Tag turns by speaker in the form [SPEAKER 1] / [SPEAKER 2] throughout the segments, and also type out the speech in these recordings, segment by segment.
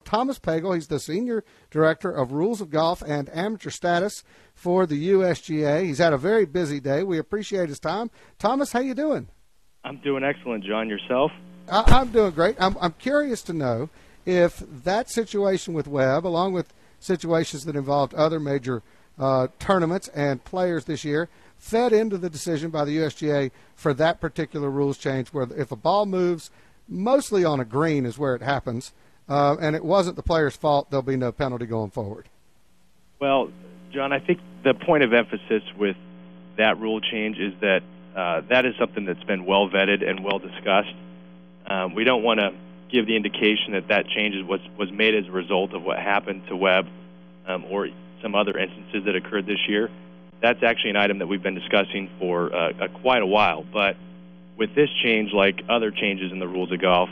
[SPEAKER 1] Thomas Pagel. He's the Senior Director of Rules of Golf and Amateur Status for the USGA. He's had a very busy day. We appreciate his time. Thomas, how you doing?
[SPEAKER 2] I'm doing excellent, John. Yourself?
[SPEAKER 1] I'm doing great. I'm curious to know if that situation with Webb, along with situations that involved other major tournaments and players this year, fed into the decision by the USGA for that particular rules change, where if a ball moves mostly on a green is where it happens, and it wasn't the player's fault, there'll be no penalty going forward.
[SPEAKER 2] Well, John, I think the point of emphasis with that rule change is that that is something that's been well vetted and well discussed. We don't want to give the indication that that change was made as a result of what happened to Webb or some other instances that occurred this year. That's actually an item that we've been discussing for quite a while. But with this change, like other changes in the rules of golf,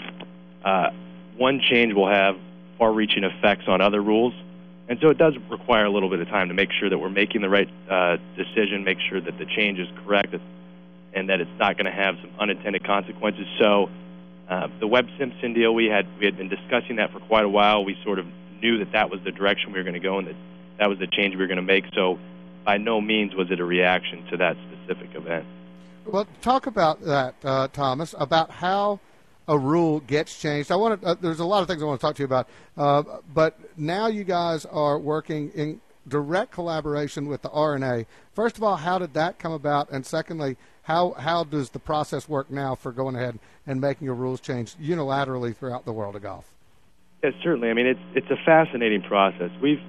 [SPEAKER 2] one change will have far-reaching effects on other rules. And so it does require a little bit of time to make sure that we're making the right decision, make sure that the change is correct, and that it's not going to have some unintended consequences. So the Webb-Simpson deal, we had been discussing that for quite a while. We sort of knew that that was the direction we were going to go and that was the change we were going to make. So by no means was it a reaction to that specific event.
[SPEAKER 1] Well, talk about that, Thomas, about how a rule gets changed. There's a lot of things I want to talk to you about, but now you guys are working in direct collaboration with the R&A. First of all, how did that come about? And secondly, how does the process work now for going ahead and making a rules change unilaterally throughout the world of golf?
[SPEAKER 2] Yes, certainly. I mean, it's a fascinating process. We've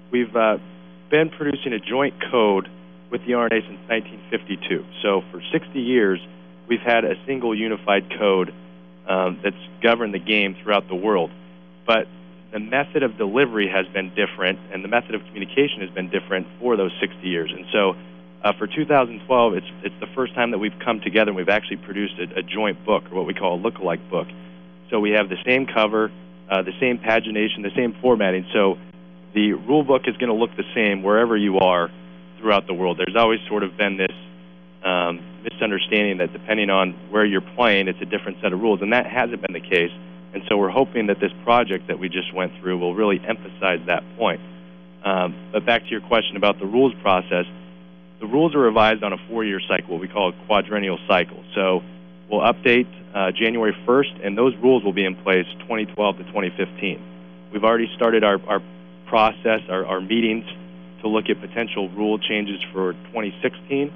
[SPEAKER 2] been producing a joint code with the R&A since 1952. So for 60 years, we've had a single unified code that's governed the game throughout the world. But the method of delivery has been different, and the method of communication has been different for those 60 years. And so for 2012, it's the first time that we've come together and we've actually produced a joint book, or what we call a look-alike book. So we have the same cover, the same pagination, the same formatting. So the rule book is going to look the same wherever you are throughout the world. There's always sort of been this misunderstanding that depending on where you're playing, it's a different set of rules, and that hasn't been the case. And so we're hoping that this project that we just went through will really emphasize that point. But back to your question about the rules process, the rules are revised on a 4-year cycle, what we call a quadrennial cycle. So we'll update January 1st, and those rules will be in place 2012 to 2015. We've already started our process, our meetings, to look at potential rule changes for 2016.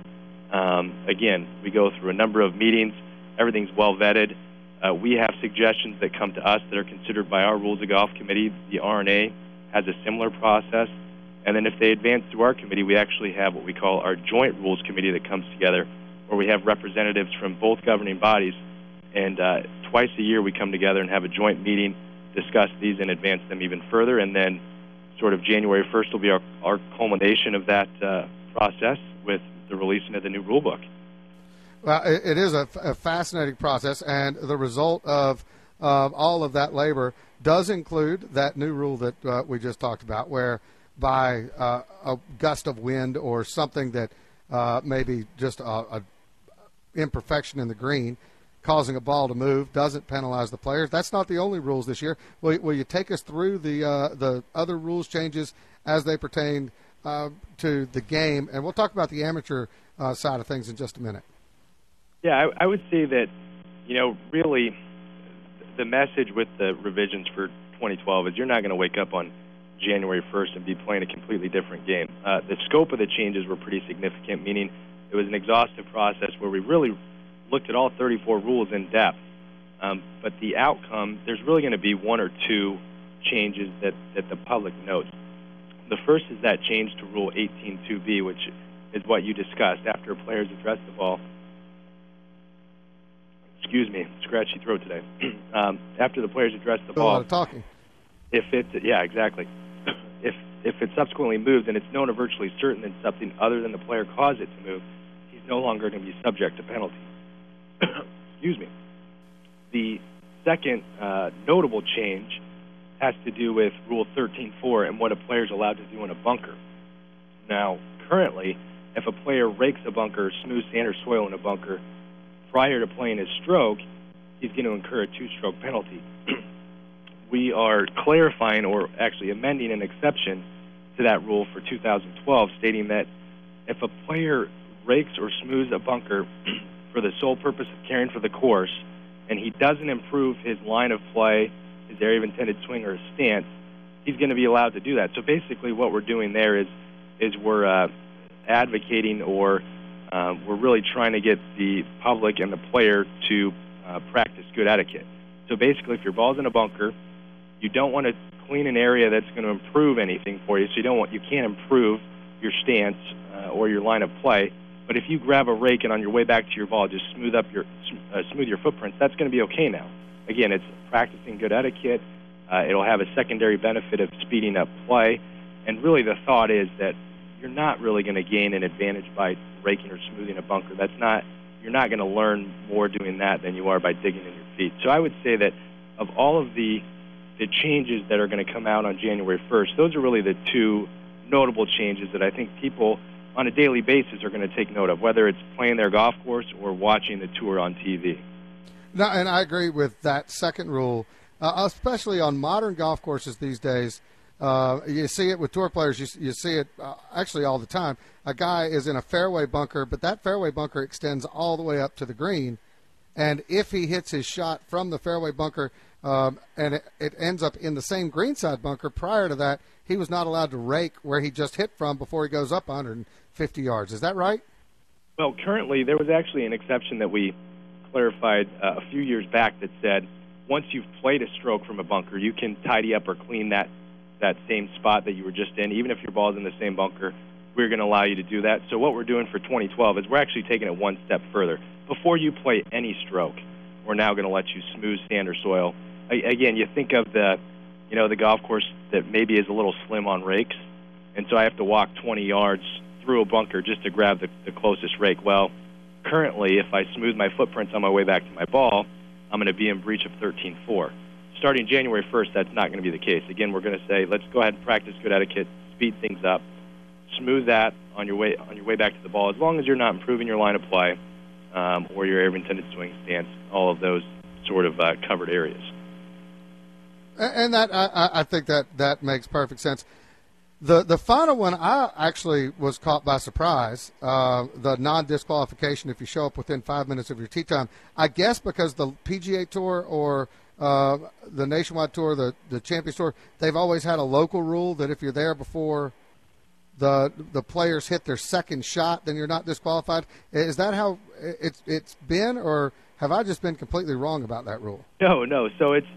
[SPEAKER 2] Again, we go through a number of meetings. Everything's well vetted. We have suggestions that come to us that are considered by our Rules of Golf Committee. The R&A has a similar process. And then if they advance through our committee, we actually have what we call our Joint Rules Committee that comes together, where we have representatives from both governing bodies. And twice a year we come together and have a joint meeting, discuss these, and advance them even further. And then sort of January 1st will be our culmination of that process with the releasing of the new rule book.
[SPEAKER 1] Well, it is a fascinating process, and the result of all of that labor does include that new rule that we just talked about, where by a gust of wind or something that maybe just a imperfection in the green causing a ball to move doesn't penalize the players. That's not the only rules this year. Will you take us through the other rules changes as they pertain to the game? And we'll talk about the amateur side of things in just a minute.
[SPEAKER 2] Yeah, I would say that, really the message with the revisions for 2012 is you're not going to wake up on January 1st and be playing a completely different game. The scope of the changes were pretty significant, meaning it was an exhaustive process where we really looked at all 34 rules in depth. But the outcome, there's really going to be one or two changes that the public notes. The first is that change to Rule 18.2b, which is what you discussed. After players address the ball, scratchy throat today. After the players address the ball,
[SPEAKER 1] a lot of talking.
[SPEAKER 2] Exactly. If it subsequently moves and it's known or virtually certain that something other than the player caused it to move, he's no longer going to be subject to penalty. The second notable change has to do with Rule 13.4 and what a player is allowed to do in a bunker. Now, currently, if a player rakes a bunker, smooth sand or soil in a bunker, prior to playing his stroke, he's going to incur a 2-stroke penalty. we are clarifying or actually amending an exception to that rule for 2012, stating that if a player rakes or smooths a bunker for the sole purpose of caring for the course, and he doesn't improve his line of play, his area of intended swing, or his stance, he's going to be allowed to do that. So basically what we're doing there is we're advocating, or we're really trying to get the public and the player to practice good etiquette. So basically, if your ball's in a bunker, you don't want to clean an area that's going to improve anything for you. So you can't improve your stance or your line of play. But if you grab a rake and on your way back to your ball just smooth your footprints, that's going to be okay now. Again, it's practicing good etiquette. It'll have a secondary benefit of speeding up play. And really the thought is that you're not really going to gain an advantage by raking or smoothing a bunker. You're not going to learn more doing that than you are by digging in your feet. So I would say that of all of the changes that are going to come out on January 1st, those are really the two notable changes that I think people on a daily basis are going to take note of, whether it's playing their golf course or watching the tour on TV.
[SPEAKER 1] No, and I agree with that second rule, especially on modern golf courses these days. You see it with tour players. You see it actually all the time. A guy is in a fairway bunker, but that fairway bunker extends all the way up to the green. And if he hits his shot from the fairway bunker and it ends up in the same greenside bunker, prior to that, he was not allowed to rake where he just hit from before he goes up 150 yards. Is that right?
[SPEAKER 2] Well, currently there was actually an exception that we clarified a few years back that said once you've played a stroke from a bunker, you can tidy up or clean that same spot that you were just in. Even if your ball's in the same bunker, we're going to allow you to do that. So what we're doing for 2012 is we're actually taking it one step further. Before you play any stroke, we're now going to let you smooth sand or soil. Again, you think of the golf course that maybe is a little slim on rakes, and so I have to walk 20 yards through a bunker just to grab the closest rake. Well, currently, if I smooth my footprints on my way back to my ball, I'm going to be in breach of 13.4. Starting January 1st, that's not going to be the case. Again, we're going to say, let's go ahead and practice good etiquette, speed things up, smooth that on your way back to the ball, as long as you're not improving your line of play or your area of intended swing stance, all of those sort of covered areas.
[SPEAKER 1] And that I think that makes perfect sense. The final one, I actually was caught by surprise, the non-disqualification if you show up within 5 minutes of your tee time. I guess because the PGA Tour or the Nationwide Tour, the Champions Tour, they've always had a local rule that if you're there before the players hit their second shot, then you're not disqualified. Is that how it's been, or have I just been completely wrong about that rule?
[SPEAKER 2] No. So it's,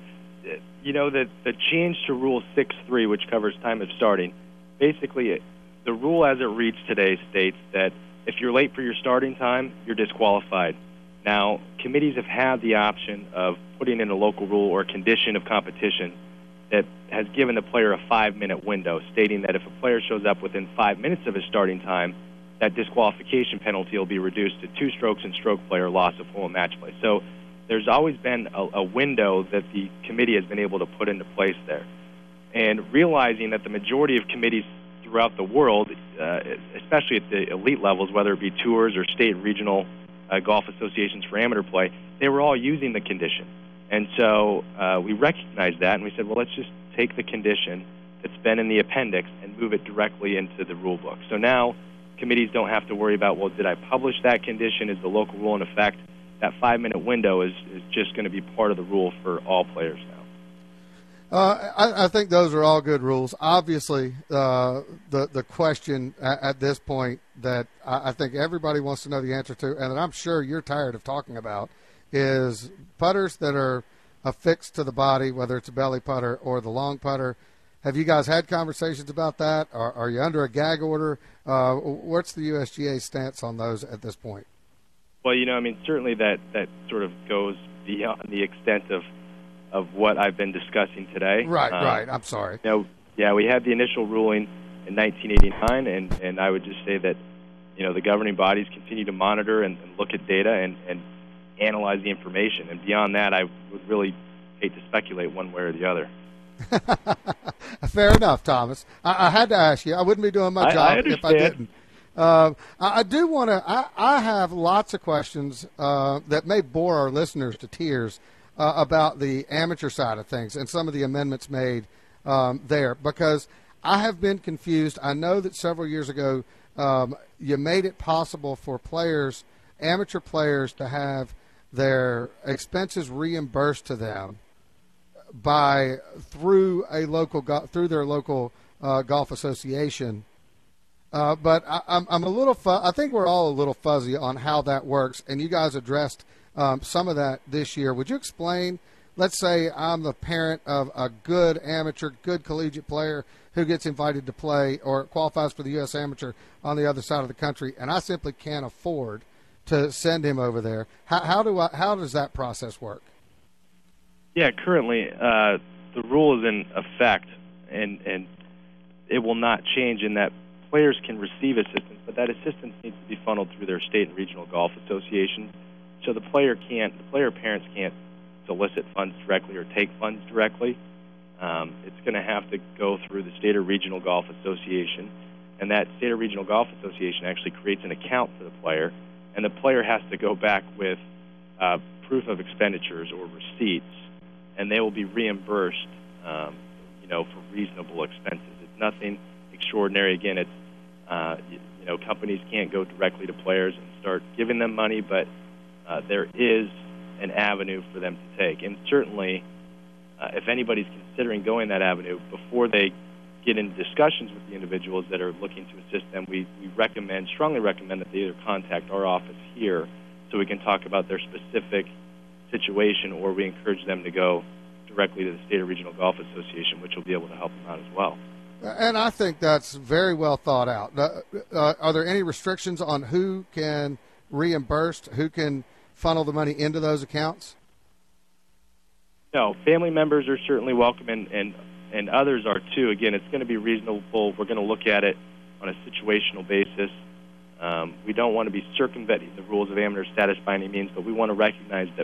[SPEAKER 2] the change to Rule 6.3, which covers time of starting, basically the rule as it reads today states that if you're late for your starting time, you're disqualified. Now, committees have had the option of putting in a local rule or condition of competition that has given the player a 5-minute window, stating that if a player shows up within 5 minutes of his starting time, that disqualification penalty will be reduced to 2 strokes in stroke play or loss of hole in match play. So there's always been a window that the committee has been able to put into place there. And realizing that the majority of committees throughout the world, especially at the elite levels, whether it be tours or state and regional golf associations for amateur play, they were all using the condition. And so we recognized that, and we said, well, let's just take the condition that's been in the appendix and move it directly into the rule book. So now committees don't have to worry about, well, did I publish that condition? Is the local rule in effect? That 5-minute window is just going to be part of the rule for all players now.
[SPEAKER 1] I think those are all good rules. Obviously, the question at this point that I think everybody wants to know the answer to, and that I'm sure you're tired of talking about, is putters that are affixed to the body, whether it's a belly putter or the long putter. Have you guys had conversations about that? Are you under a gag order? What's the USGA stance on those at this point?
[SPEAKER 2] Well, certainly that sort of goes beyond the extent of what I've been discussing today.
[SPEAKER 1] Right. I'm sorry.
[SPEAKER 2] We had the initial ruling in 1989, and I would just say that, the governing bodies continue to monitor and look at data and analyze the information. And beyond that, I would really hate to speculate one way or the other.
[SPEAKER 1] Fair enough, Thomas. I had to ask you. I wouldn't be doing my job if I didn't. I do want to. I have lots of questions that may bore our listeners to tears about the amateur side of things and some of the amendments made there, because I have been confused. I know that several years ago you made it possible for players, amateur players, to have their expenses reimbursed to them through their local golf association. But I'm a little. I think we're all a little fuzzy on how that works, and you guys addressed some of that this year. Would you explain? Let's say I'm the parent of a good amateur, good collegiate player who gets invited to play or qualifies for the U.S. Amateur on the other side of the country, and I simply can't afford to send him over there. How does that process work?
[SPEAKER 2] Yeah, currently the rule is in effect, and it will not change in that players can receive assistance, but that assistance needs to be funneled through their state and regional golf associations. So the player parents can't solicit funds directly or take funds directly. It's going to have to go through the state or regional golf association, and that state or regional golf association actually creates an account for the player, and the player has to go back with proof of expenditures or receipts, and they will be reimbursed, for reasonable expenses. It's nothing extraordinary. Again, it's companies can't go directly to players and start giving them money, but there is an avenue for them to take. And certainly, if anybody's considering going that avenue, before they get into discussions with the individuals that are looking to assist them, we strongly recommend that they either contact our office here so we can talk about their specific situation, or we encourage them to go directly to the State or Regional Golf Association, which will be able to help them out as well.
[SPEAKER 1] And I think that's very well thought out. Are there any restrictions on who can reimburse, who can funnel the money into those accounts?
[SPEAKER 2] No, family members are certainly welcome, and others are too. Again, it's going to be reasonable. We're going to look at it on a situational basis. We don't want to be circumventing the rules of amateur status by any means, but we want to recognize that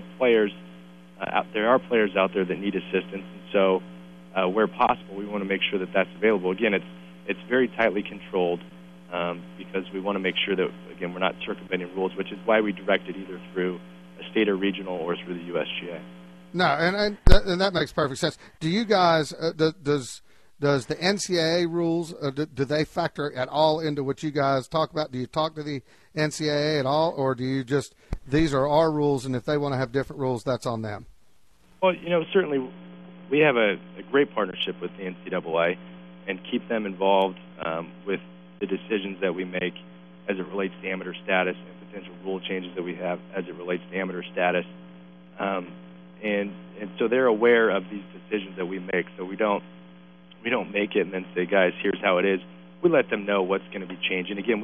[SPEAKER 2] there are players out there that need assistance, and so where possible, we want to make sure that that's available. Again, it's very tightly controlled because we want to make sure that, again, we're not circumventing rules, which is why we direct it either through a state or regional or through the USGA.
[SPEAKER 1] No, and that makes perfect sense. Do you guys does the NCAA rules do they factor at all into what you guys talk about? Do you talk to the NCAA at all, or do you just these are our rules, and if they want to have different rules, that's on them?
[SPEAKER 2] Well, certainly we have a great partnership with the NCAA and keep them involved with the decisions that we make as it relates to amateur status and potential rule changes that we have as it relates to amateur status. And so they're aware of these decisions that we make. So we don't make it and then say, guys, here's how it is. We let them know what's going to be changing. Again,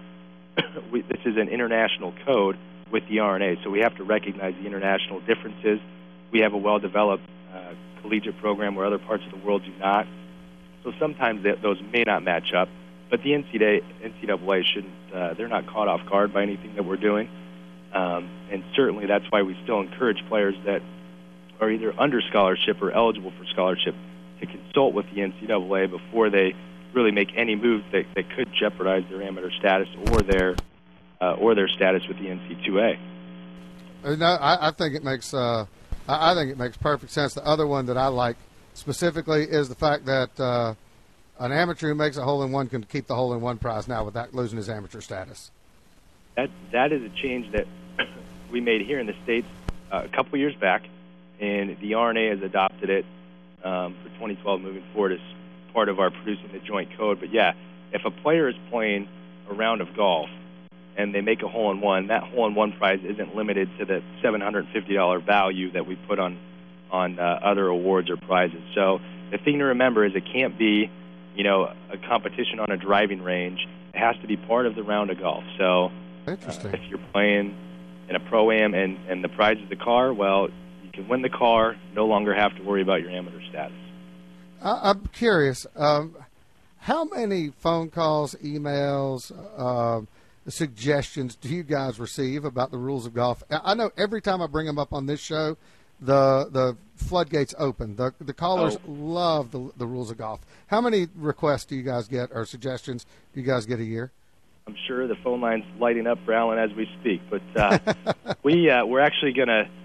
[SPEAKER 2] this is an international code with the R&A, so we have to recognize the international differences. We have a well-developed collegiate program where other parts of the world do not. So sometimes those may not match up. But the NCAA shouldn't, they're not caught off guard by anything that we're doing. And certainly that's why we still encourage players that are either under scholarship or eligible for scholarship to consult with the NCAA before they really make any moves that could jeopardize their amateur status or their status with the NC2A.
[SPEAKER 1] No, I think it makes perfect sense. The other one that I like specifically is the fact that an amateur who makes a hole-in-one can keep the hole-in-one prize now without losing his amateur status.
[SPEAKER 2] That is a change that we made here in the States a couple years back, and the R&A has adopted it for 2012 moving forward as part of our producing the joint code. But yeah, if a player is playing a round of golf and they make a hole-in-one, that hole-in-one prize isn't limited to the $750 value that we put on other awards or prizes. So the thing to remember is it can't be, a competition on a driving range. It has to be part of the round of golf. So if you're playing in a Pro-Am and the prize is the car, well, you can win the car, no longer have to worry about your amateur status.
[SPEAKER 1] I'm curious, how many phone calls, emails, suggestions do you guys receive about the rules of golf? I know every time I bring them up on this show, the floodgates open. The callers love the rules of golf. How many requests do you guys get or suggestions do you guys get a year?
[SPEAKER 2] I'm sure the phone line's lighting up for Alan as we speak, but we're actually going to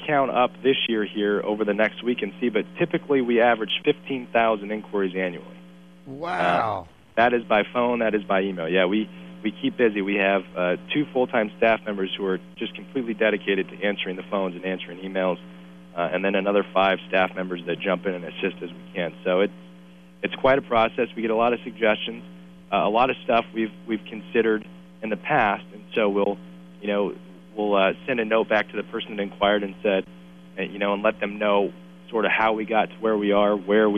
[SPEAKER 2] count up this year here over the next week and see, but typically we average 15,000 inquiries annually.
[SPEAKER 1] Wow.
[SPEAKER 2] That is by phone, that is by email. Yeah, we keep busy. We have 2 full-time staff members who are just completely dedicated to answering the phones and answering emails, and then another 5 staff members that jump in and assist as we can. So it's quite a process. We get a lot of suggestions, a lot of stuff we've considered in the past, and so we'll send a note back to the person that inquired and said, and let them know sort of how we got to where we are,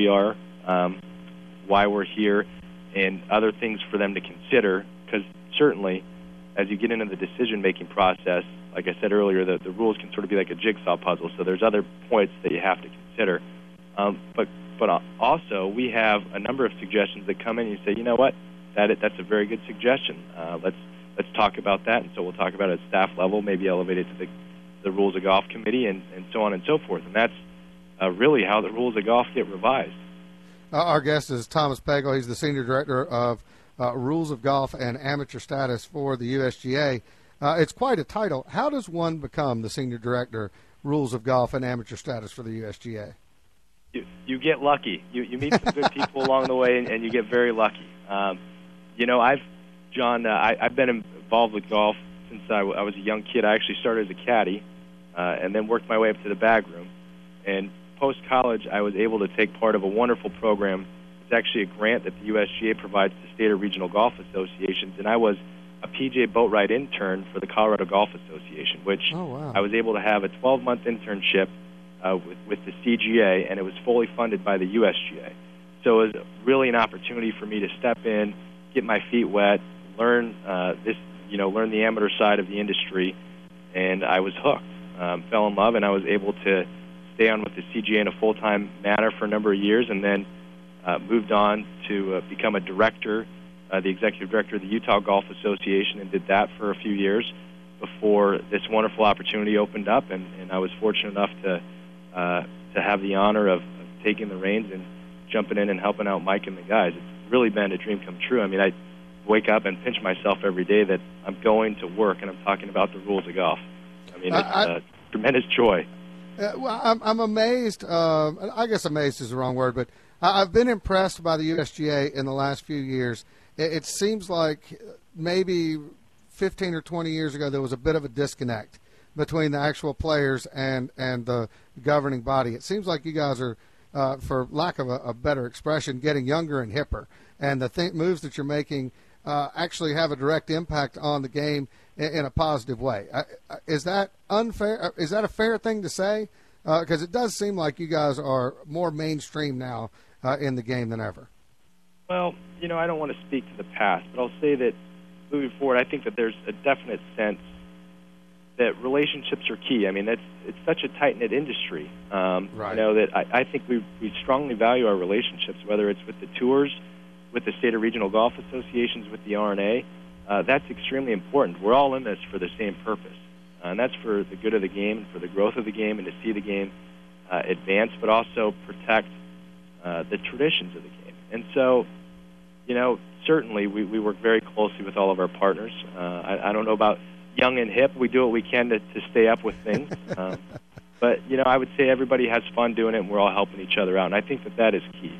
[SPEAKER 2] why we're here, and other things for them to consider. Because certainly, as you get into the decision-making process, like I said earlier, the rules can sort of be like a jigsaw puzzle. So there's other points that you have to consider. But also, we have a number of suggestions that come in and you say, you know what, that's a very good suggestion. Let's talk about that. And so we'll talk about it at staff level, maybe elevate it to the Rules of Golf Committee, and so on and so forth. And that's really how the Rules of Golf get revised.
[SPEAKER 1] Our guest is Thomas Pagel. He's the Senior Director of Rules of Golf and Amateur Status for the USGA. It's quite a title. How does one become the Senior Director, Rules of Golf and Amateur Status for the USGA?
[SPEAKER 2] You get lucky. You meet some good people along the way, and you get very lucky. I've been involved with golf since I was a young kid. I actually started as a caddy and then worked my way up to the bag room. And post-college, I was able to take part of a wonderful program. It's actually a grant that the USGA provides to state or regional golf associations, and I was a PGA Boat Ride intern for the Colorado Golf Association, which I was able to have a 12-month internship with the CGA, and it was fully funded by the USGA. So it was really an opportunity for me to step in, get my feet wet, learn learn the amateur side of the industry, and I was hooked. Fell in love, and I was able to stay on with the CGA in a full-time manner for a number of years, and then moved on to become a director, the executive director of the Utah Golf Association, and did that for a few years before this wonderful opportunity opened up, and I was fortunate enough to have the honor of taking the reins and jumping in and helping out Mike and the guys. It's really been a dream come true. I mean, I wake up and pinch myself every day that I'm going to work and I'm talking about the rules of golf. I mean, it's a tremendous joy.
[SPEAKER 1] Well, I'm amazed. I guess amazed is the wrong word, but I've been impressed by the USGA in the last few years. It seems like maybe 15 or 20 years ago there was a bit of a disconnect between the actual players and the governing body. It seems like you guys are, for lack of a better expression, getting younger and hipper, and the moves that you're making actually have a direct impact on the game in a positive way. Is that unfair? Is that a fair thing to say? Because it does seem like you guys are more mainstream now in the game than ever.
[SPEAKER 2] Well, I don't want to speak to the past, but I'll say that moving forward, I think that there's a definite sense that relationships are key. I mean, it's such a tight-knit industry.
[SPEAKER 1] Right.
[SPEAKER 2] That I think we strongly value our relationships, whether it's with the tours, with the state or regional golf associations, with the R&A. That's extremely important. We're all in this for the same purpose, and that's for the good of the game and for the growth of the game and to see the game advance, but also protect the traditions of the game. And so, certainly we work very closely with all of our partners. I don't know about young and hip. We do what we can to stay up with things. But, I would say everybody has fun doing it, and we're all helping each other out, and I think that is key.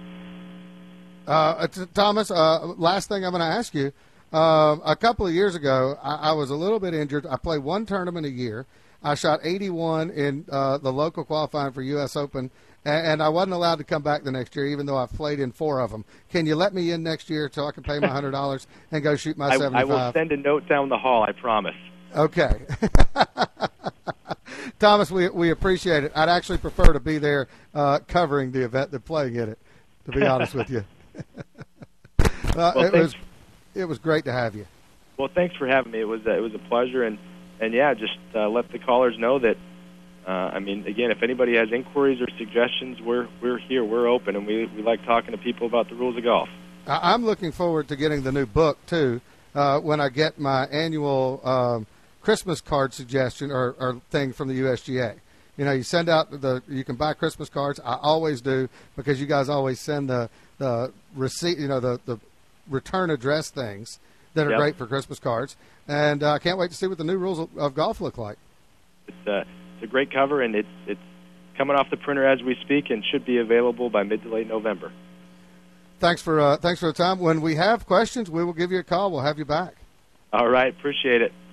[SPEAKER 1] Thomas, last thing I'm going to ask you. A couple of years ago, I was a little bit injured. I played one tournament a year. I shot 81 in the local qualifying for U.S. Open, and I wasn't allowed to come back the next year, even though I've played in 4 of them. Can you let me in next year so I can pay my $100 and go shoot my 75?
[SPEAKER 2] I will send a note down the hall, I promise.
[SPEAKER 1] Okay. Thomas, we appreciate it. I'd actually prefer to be there covering the event than playing in it, to be honest with you. It was great to have you.
[SPEAKER 2] Well, thanks for having me. It was a pleasure, and yeah, just let the callers know that. Again, if anybody has inquiries or suggestions, we're here, we're open, and we like talking to people about the rules of golf.
[SPEAKER 1] I'm looking forward to getting the new book too. When I get my annual Christmas card suggestion or thing from the USGA. You send out you can buy Christmas cards. I always do, because you guys always send the receipt, the return address things that are great for Christmas cards. And I can't wait to see what the new rules of golf look like.
[SPEAKER 2] It's a great cover, and it's coming off the printer as we speak and should be available by mid to late November.
[SPEAKER 1] Thanks for the time. When we have questions, we will give you a call. We'll have you back.
[SPEAKER 2] All right, appreciate it.